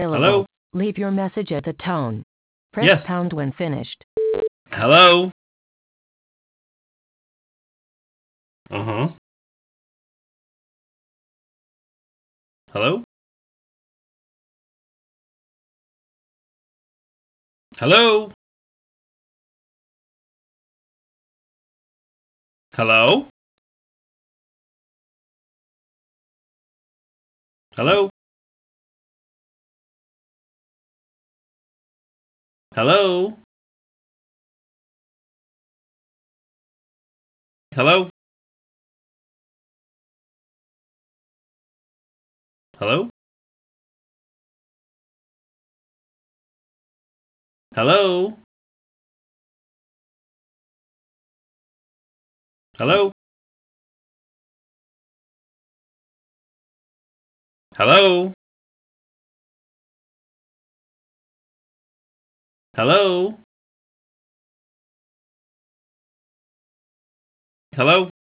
Hello? Leave your message at the tone. Press Yes. pound when finished. Hello? Uh-huh. Hello? Hello? Hello? Hello? Hello? Hello? Hello? Hello? Hello? Hello? Hello? Hello?